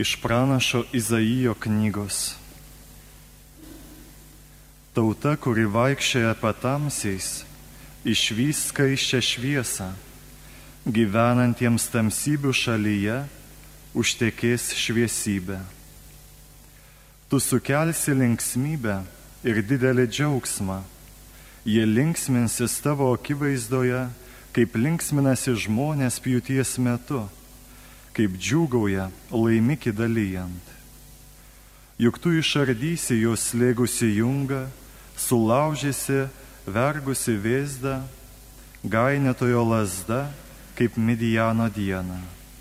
Iš pranašo Izaijo knygos. Tauta, kuri vaikščioja patamsiais, išvys skaisčią šviesą, gyvenantiems tamsybių šalyje užtekės šviesybė. Tu sukelsi linksmybę ir didelį džiaugsmą, jie linksminsis tavo akivaizdoje, kaip linksminasi žmonės pjūties metu, kaip džiūgauja laimikį dalyjant. Juk tu išardysi jos slėgusi jungą, sulaužysi vergusi vėzdą, gainėtojo lazda, kaip Midijano dieną.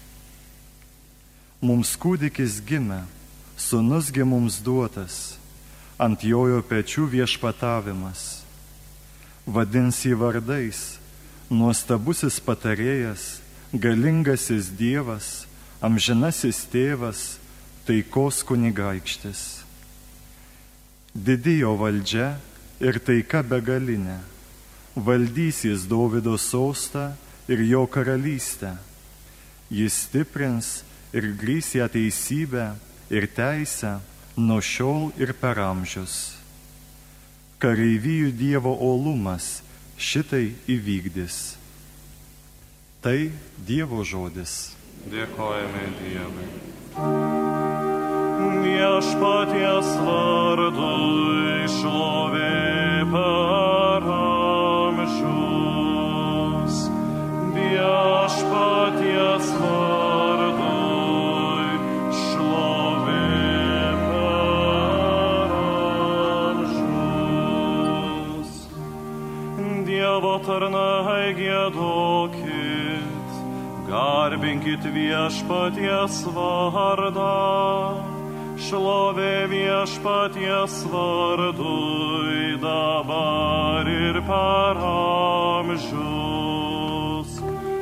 Mums kūdikis gimė, sūnusgi mums duotas, ant jojo pečių viešpatavimas. Vadins jį vardais, nuostabusis patarėjas, galingasis Dievas, amžinasis tėvas, taikos kunigaikštis. Didi jo valdžia ir taika begalinė, valdys jis Dovydo sostą ir jo karalystę. Jis stiprins ir grįs ją teisybę ir teisę nuo šiol ir per amžius. Kareivijų Dievo uolumas šitai įvykdys. Tai Dievo žodis. Dėkojame Dievui. Viešpaties vardui šlovė per amžius. Viešpaties vardui šlovė per amžius. Dievo tarnai giedokit, garbinkit viešpaties vardą, šlovė viešpaties vardui dabar ir per amžius.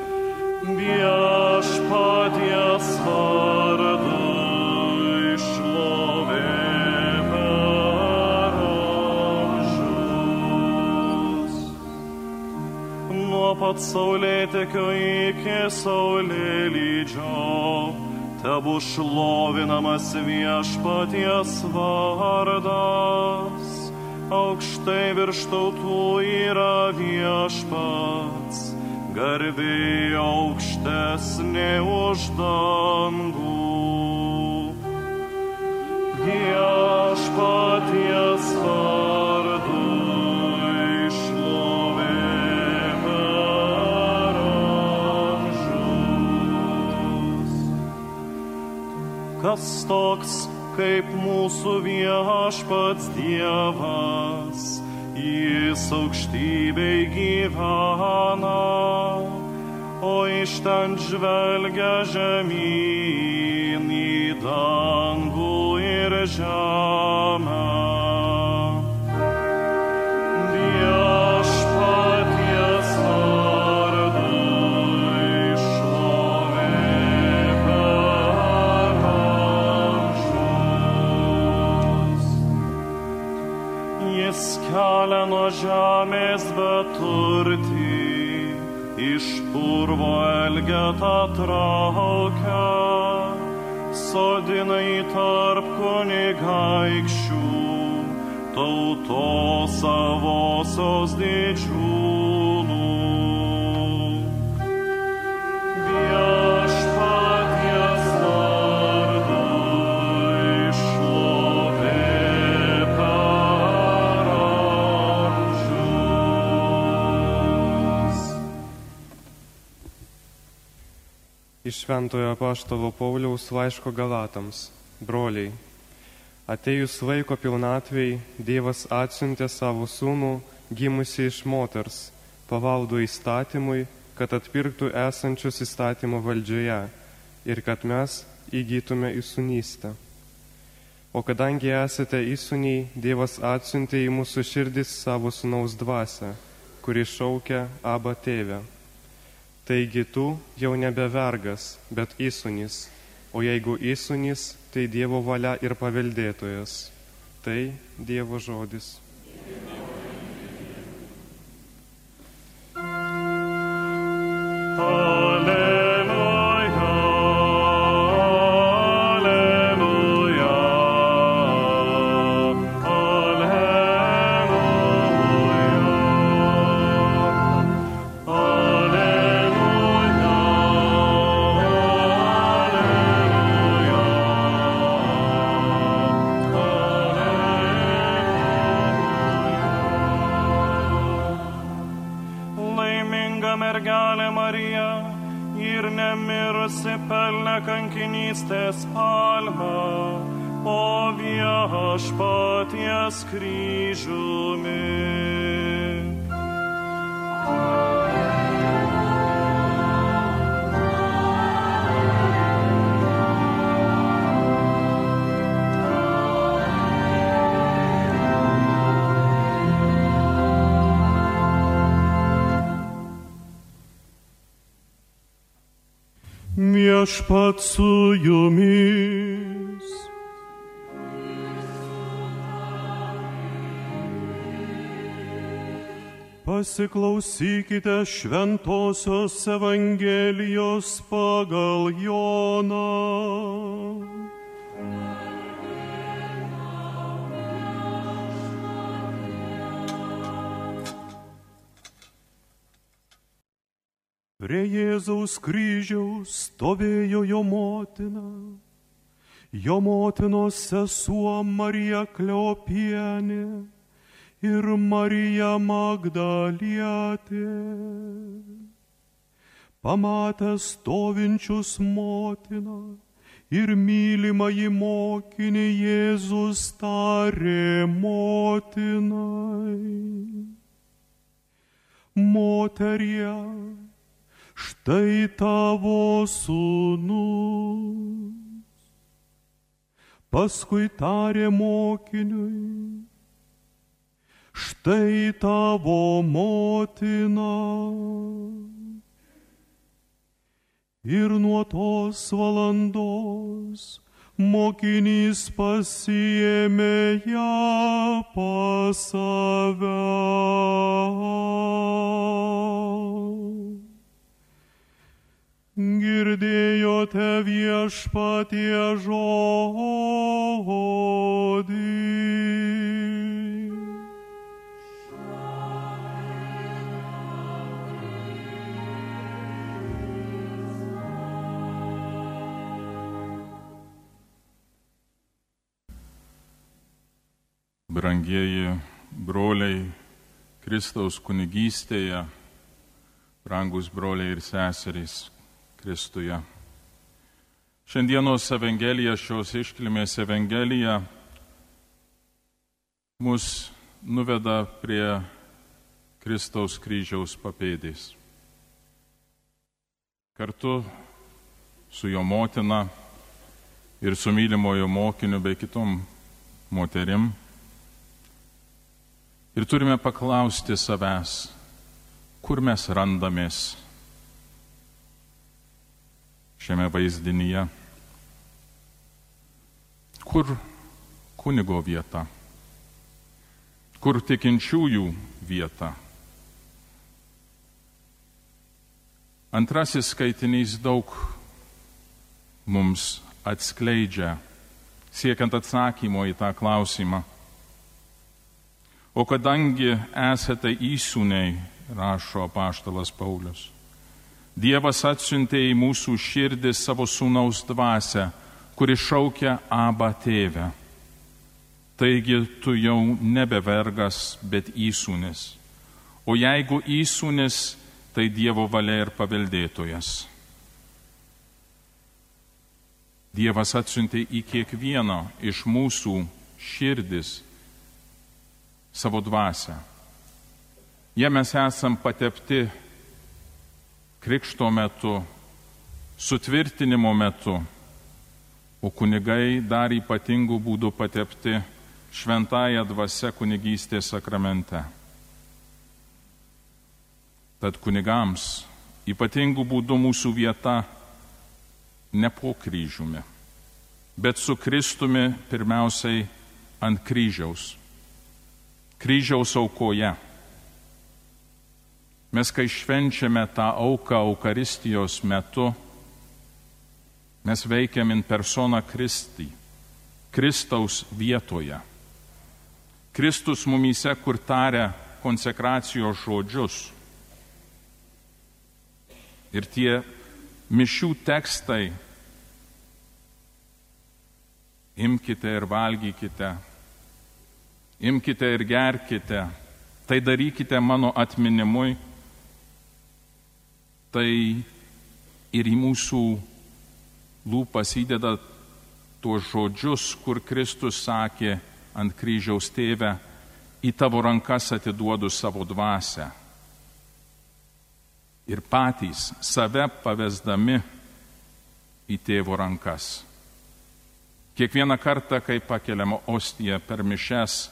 Viešpaties vardui šlovė per amžius. Nuo pat saulėtekio iki saulėlydžio tebu šlovinamas viešpaties vardas. Aukštai virš tautų yra viešpats, garbė aukštesnė už dangų. Viešpaties vardui šlovė per amžius. Kas toks kaip mūsų viešpats Dievas, jis aukštybėj gyvena, o iš ten žvelgia žemyn į dangų ir žemę. Viešpaties vardui šlovė per amžius. Jis kelia nuo žemės beturtį, iš purvo elgetą traukia, sodina į tarp kunigaikščių, tautos savosios didžiūnų. Viešpaties vardui šlovė per amžius. Iš Šventojo apaštalo Pauliaus laiško Galatams. Broliai, atėjus laiko pilnatvei, Dievas atsiuntė savo sūnų, gimusį iš moters, pavaldų įstatymui, kad atpirktų esančius įstatymo valdžioje ir kad mes įgytume įsūnystę. O kadangi esate įsūniai, Dievas atsiuntė į mūsų širdis savo sūnaus dvasią, kuri šaukia Abba tėve. Taigi tu jau nebe vergas, bet įsūnis, o jeigu įsūnis, tai Dievo valia ir paveldėtojas. Tai Dievo žodis. Alleluja, alleluja. pelnę kankinystės palmę, o viešpaties kryžiumi. Viešpat su jumis. Pasiklausykite Šventosios Evangelijos pagal Joną. Prie Jėzaus kryžiaus stovėjo jo motina, jo motinos sesuo Marija Kleopienė ir Marija Magdalietė. Pamatęs stovinčius motiną ir mylimąjį mokinį, Jėzus tarė motinai: Moterie, štai tavo sūnus. Paskui tarė mokiniui: štai tavo motina. Ir nuo tos valandos mokinys pasiėmė ją pas save. Girdėjote viešpatie žodį. Brangieji broliai Kristaus kunigystėje, brangus broliai ir seserys Kristuje. Šiandienos Evangelija, šios iškilmės Evangelija, mus nuveda prie Kristaus kryžiaus papėdės. Kartu su jo motina ir su mylimojo mokiniu bei kitom moterim. Ir turime paklausti savęs, kur mes randamės šiame vaizdinyje. Kur kunigo vieta? Kur tikinčiųjų vieta? Antrasis skaitinys daug mums atskleidžia, siekiant atsakymo į tą klausimą. O kadangi esate įsūniai, rašo apaštalas Paulius, Dievas atsiuntė į mūsų širdį savo sūnaus dvasią, kuri šaukia Abba tėve. Taigi tu jau nebe vergas, bet įsūnis. O jeigu įsūnis, tai Dievo valia ir paveldėtojas. Dievas atsiuntė į kiekvieną iš mūsų širdis savo dvasią. Jie mes esam patepti krikšto metu, sutvirtinimo metu, o kunigai dar ypatingų būdų patepti šventąja dvasia kunigystės sakramente. Tad kunigams ypatingų būdų mūsų vieta ne po kryžiumi, bet su Kristumi pirmiausiai ant kryžiaus. Kryžiaus aukoje. Mes, kai švenčiame tą auką Eucharistijos metu, mes veikiam in persona Christi, Kristaus vietoje. Kristus mumyse, kur taria konsekracijos žodžius. Ir tie mišių tekstai: imkite ir valgykite, imkite ir gerkite, tai darykite mano atminimui, tai ir į mūsų lūpas įdeda tuos žodžius, kur Kristus sakė ant kryžiaus: Tėve, į tavo rankas atiduodu savo dvasią. Ir patys save pavesdami į tėvo rankas. Kiekvieną kartą, kai pakeliam ostiją per mišias,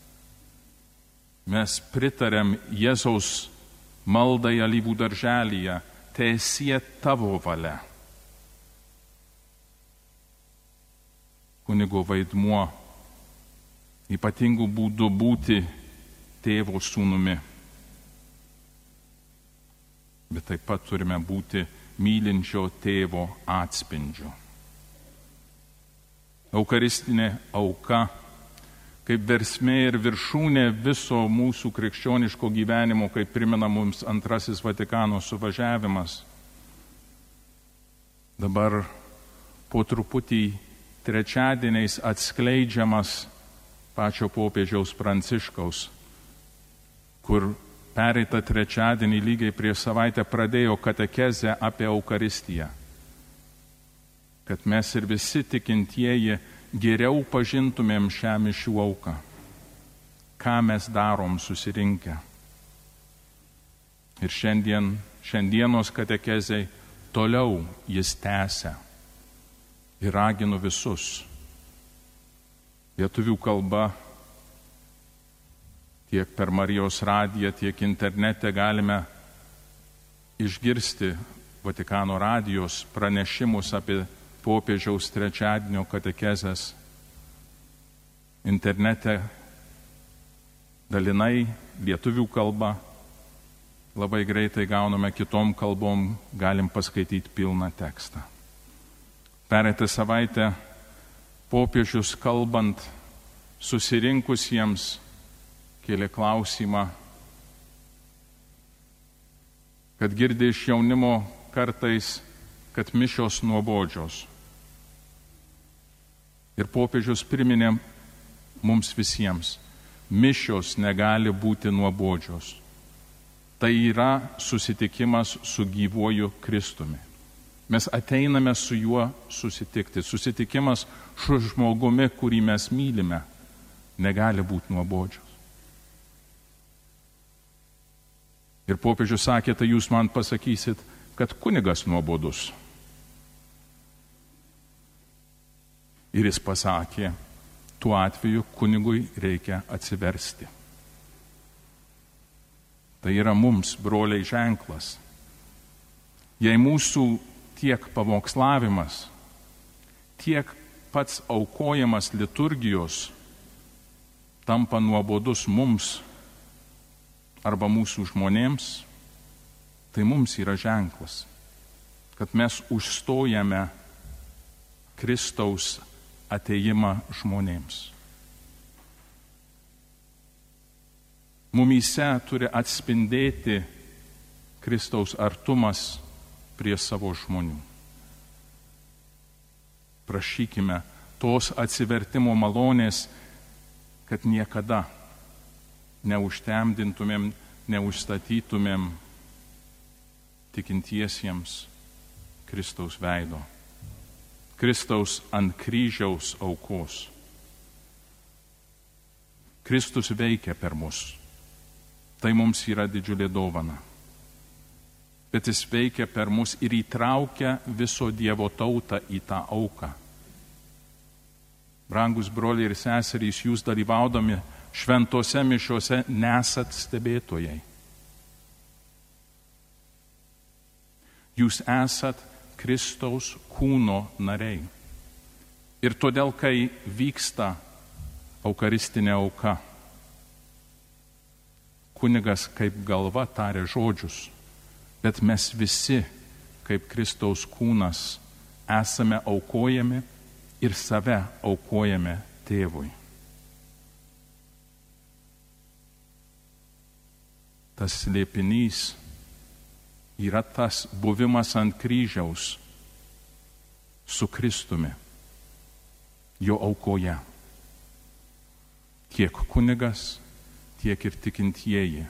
mes pritarėm Jėzaus maldai alyvų darželyje: teesie tavo valia. Kunigo vaidmuo ypatingų būdų būti tėvo sūnumi. Bet taip pat turime būti mylinčio tėvo atspindžiu. Eucharistinė auka kaip versmė ir viršūnė viso mūsų krikščioniško gyvenimo, kaip primena mums Antrasis Vatikano suvažiavimas. Dabar po truputį trečiadieniais atskleidžiamas pačio popiežiaus Pranciškaus, kur pereitą trečiadienį lygiai prieš savaitę pradėjo katekezę apie Eucharistiją, kad mes ir visi tikintieji geriau pažintumėm šią mišių auką, ką mes darom susirinkę. Ir šiandienos katekezei toliau jis tęsia ir raginu visus. Lietuvių kalba tiek per Marijos radiją, tiek internete galime išgirsti Vatikano radijos pranešimus apie popiežiaus trečiadienio katekezes. Internete dalinai lietuvių kalba, labai greitai gauname kitom kalbom, galim paskaityti pilną tekstą. Pereitą savaitę popiežius kalbant susirinkusiems kėlė klausimą, kad girdi iš jaunimo kartais, kad mišios nuobodžios. Ir popiežius priminė mums visiems: mišios negali būti nuobodžios. Tai yra susitikimas su gyvuoju Kristumi. Mes ateiname su juo susitikti. Susitikimas su žmogumi, kurį mes mylime, negali būti nuobodžios. Ir popiežius sakė: tai jūs man pasakysit, kad kunigas nuobodus. Ir jis pasakė: tuo atveju kunigui reikia atsiversti. Tai yra mums, broliai, ženklas. Jei mūsų tiek pamokslavimas, tiek pats aukojamas liturgijos tampa nuobodus mums arba mūsų žmonėms, tai mums yra ženklas, kad mes užstojame Kristaus atėjimą žmonėms. Mumyse turi atspindėti Kristaus artumas prie savo žmonių. Prašykime tos atsivertimo malonės, kad niekada neužtemdintumėm, neužstatytumėm tikintiesiems Kristaus veido, Kristaus ant kryžiaus aukos. Kristus veikia per mus. Tai mums yra didžiulė dovana. Bet jis veikia per mus ir įtraukia viso Dievo tautą į tą auką. Brangus broliai ir seserys, jūs dalyvaudami šventose mišiose nesat stebėtojai. Jūs esat Kristaus kūno nariai. Ir todėl, kai vyksta eucharistinė auka, kunigas kaip galva taria žodžius, bet mes visi, kaip Kristaus kūnas, esame aukojami ir save aukojame tėvui. Tas slėpinys yra tas buvimas ant kryžiaus su Kristumi, jo aukoje. Tiek kunigas, tiek ir tikintieji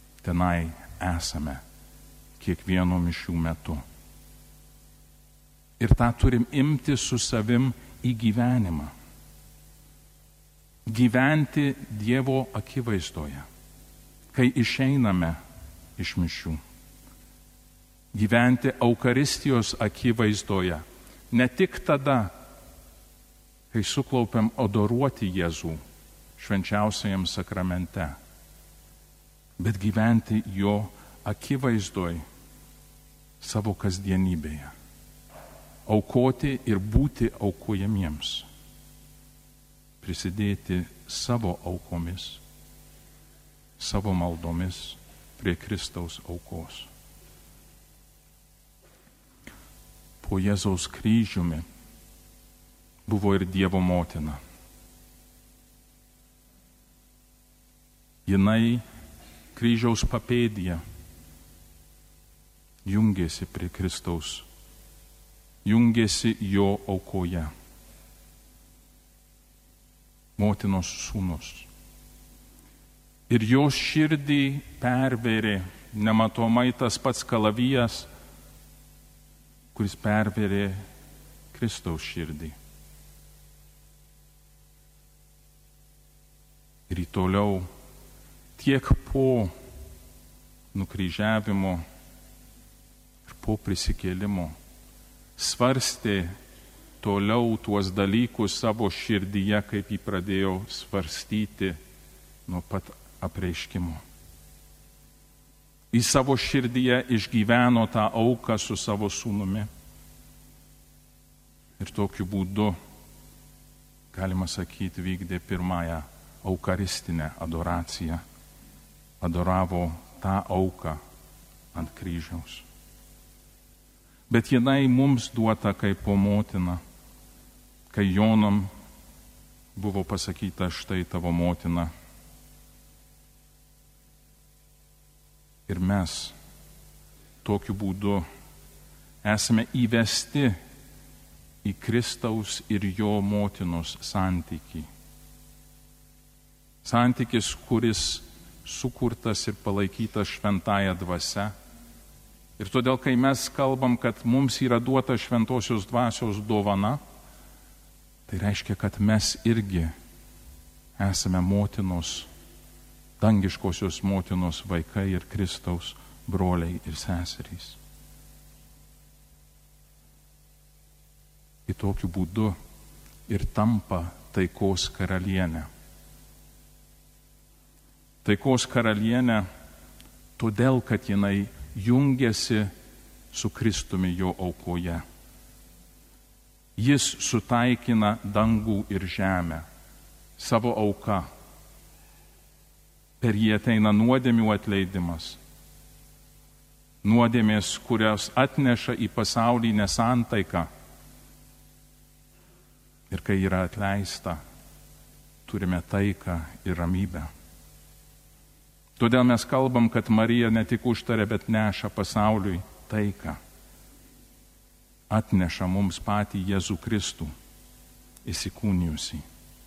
tenai esame kiekvieno mišių metu. Ir tą turim imti su savim į gyvenimą. Gyventi Dievo akivaizdoje, kai išeiname iš mišių. Gyventi Eucharistijos akivaizdoje, ne tik tada, kai suklaupiam adoruoti Jėzų švenčiausiajam sakramente, bet gyventi jo akivaizdoj savo kasdienybėje. Aukoti ir būti aukojamiems. Prisidėti savo aukomis, savo maldomis prie Kristaus aukos. Po Jėzaus kryžiumi buvo ir Dievo motina. Jinai kryžiaus papėdyje jungėsi prie Kristaus, jungėsi jo aukoje. Motinos sūnus. Ir jos širdį pervėrė nematomai tas pats kalavijas, kuris pervėrė Kristaus širdį. Ir toliau tiek po nukryžiavimo ir po prisikėlimo svarstė toliau tuos dalykus savo širdyje, kaip jį pradėjo svarstyti nuo pat apreiškimo. Į savo širdyje išgyveno tą auką su savo sūnumi. Ir tokiu būdu, galima sakyti, vykdė pirmąją eucharistinę adoraciją. Adoravo tą auką ant kryžiaus. Bet jinai mums duota kaip po motina, kai Jonam buvo pasakyta, štai tavo motina. Ir mes tokiu būdu esame įvesti į Kristaus ir jo motinos santykį. Santykis, kuris sukurtas ir palaikytas šventąja dvasia. Ir todėl, kai mes kalbam, kad mums yra duota šventosios dvasios dovana, tai reiškia, kad mes irgi esame motinos, dangiškosios motinos vaikai ir Kristaus broliai ir seserys. Į tokiu būdu ir tampa taikos karalienė. Taikos karalienė todėl, kad jinai jungiasi su Kristumi jo aukoje. Jis sutaikina dangų ir žemę savo auka. Per jį ateina nuodėmių atleidimas. Nuodėmės, kurios atneša į pasaulį nesantaiką. Ir kai yra atleista, turime taiką ir ramybę. Todėl mes kalbam, kad Marija ne tik užtarė, bet neša pasauliui taiką. Atneša mums patį Jėzų Kristų, įsikūnijusį.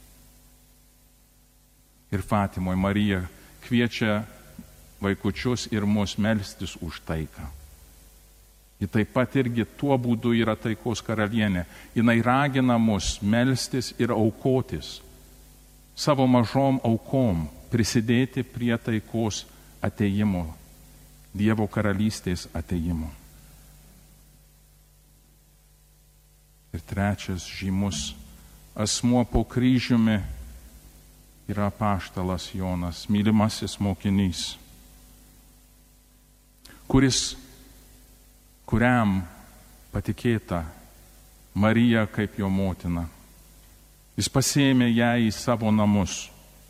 Ir Fatimoje Marija kviečia vaikučius ir mus melstis už taiką. Ji taip pat irgi tuo būdu yra taikos karalienė. Jinai ragina mus melstis ir aukotis savo mažom aukom, prisidėti prie taikos ateimo, Dievo karalystės ateimo. Ir trečias žymus asmuo po kryžiumi yra apaštalas Jonas, mylimasis mokinys, kuriam patikėta Marija kaip jo motina. Jis pasiėmė ją į savo namus.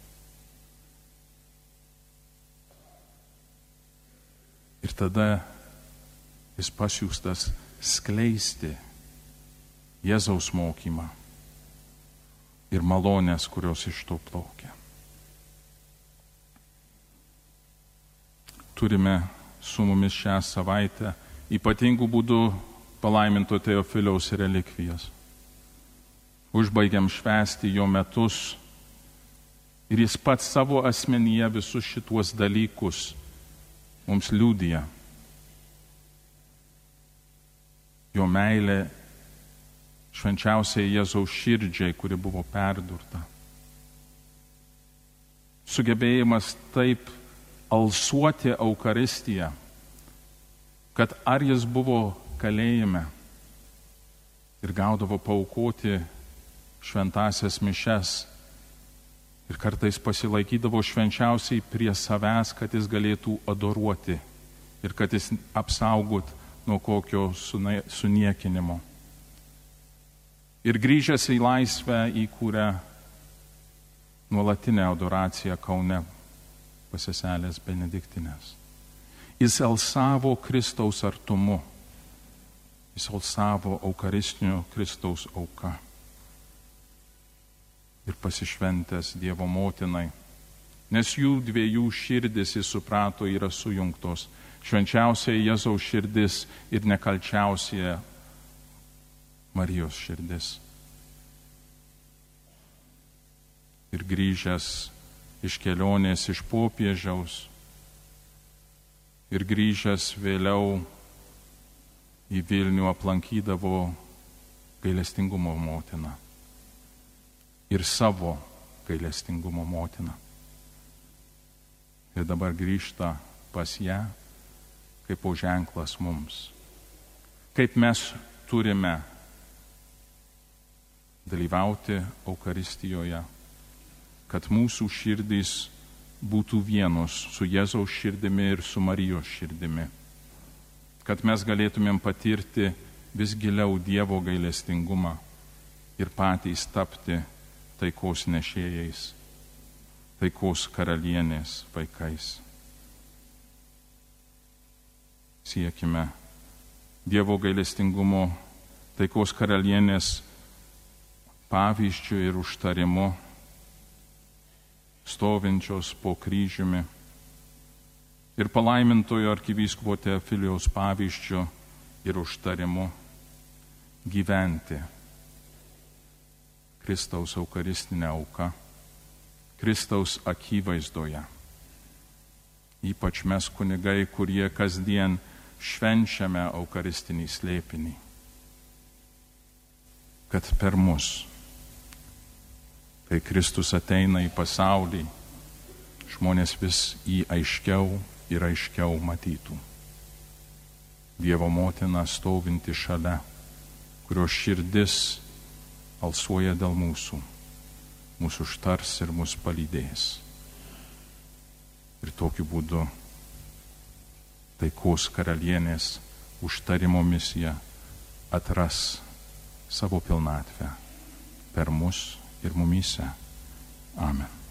Ir tada jis pasiųstas skleisti Jėzaus mokymą ir malonės, kurios iš to plaukia. Turime su mumis šią savaitę ypatingų būdų palaiminto Teofiliaus relikvijas. Užbaigiam švęsti jo metus ir jis pats savo asmenyje visus šituos dalykus mums liudija. Jo meilė švenčiausiai Jėzaus širdžiai, kuri buvo perdurta. Sugebėjimas taip alsuoti Eucharistiją, kad ar jis buvo kalėjime ir gaudavo paaukoti šventasias mišes ir kartais pasilaikydavo švenčiausiai prie savęs, kad jis galėtų adoruoti ir kad jis apsaugot nuo kokio suniekinimo. Ir grįžęs į laisvę įkūrė nuolatinę adoraciją Kaune pas seselės Benediktinės. Jis alsavo Kristaus artumu, jis alsavo Eucharistinio Kristaus auka ir pasišventęs Dievo motinai, nes jų dviejų širdis, jis suprato, yra sujungtos. Švenčiausia Jėzaus širdis ir nekalčiausia Marijos širdis. Ir grįžęs iš kelionės iš Popiežiaus ir grįžęs vėliau į Vilnių aplankydavo gailestingumo motiną ir savo gailestingumo motiną. Ir dabar grįžta pas ją kaip po ženklas mums. Kaip mes turime dalyvauti Eucharistijoje, kad mūsų širdys būtų vienos su Jėzaus širdimi ir su Marijos širdimi. Kad mes galėtumėm patirti vis giliau Dievo gailestingumą ir patys tapti taikos nešėjais, taikos karalienės vaikais. Siekime Dievo gailestingumo, taikos karalienės pavyzdžių ir užtarimu, stovinčios po kryžiumi ir palaimintojo arkivyskupo Teofilijaus pavyzdžiu ir užtarimu gyventi Kristaus eucharistinę auką, Kristaus akivaizdoje. Ypač mes kunigai, kurie kasdien švenčiame eucharistinį slėpinį, kad per mus, kai Kristus ateina į pasaulį, žmonės vis jį aiškiau ir aiškiau matytų. Dievo motina stovinti šalia, kurios širdis alsuoja dėl mūsų, mūsų užtars ir mus palydės. Ir tokiu būdu taikos karalienės užtarimo misija atras savo pilnatvę per mus ir mumyse. Amen.